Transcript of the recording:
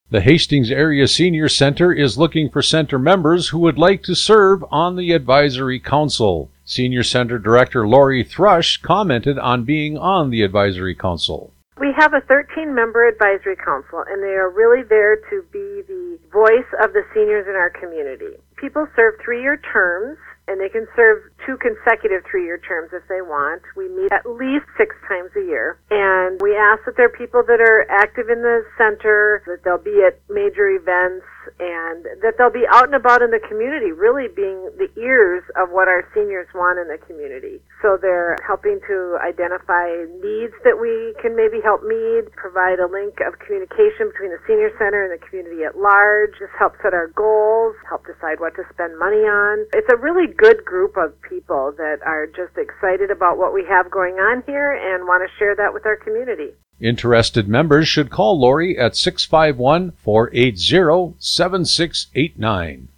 The Hastings Area Senior Center is looking for center members who would like to serve on the advisory council. Senior Center Director Lori Thrush commented on being on the advisory council. We have a 13-member advisory council, and they are really there to be the voice of the seniors in our community. People serve 3-year terms, and they can serve 2 consecutive 3-year terms if they want. We meet at least 6 times a year, and we ask that there are people that are active in the center, that they'll be at major events, and that they'll be out and about in the community, really being the ears of what our seniors want in the community. So they're helping to identify needs that we can maybe help meet, provide a link of communication between the senior center and the community at large, just help set our goals, help decide what to spend money on. It's a really good group of people that are just excited about what we have going on here and want to share that with our community. Interested members should call Lori at 651-480-7689.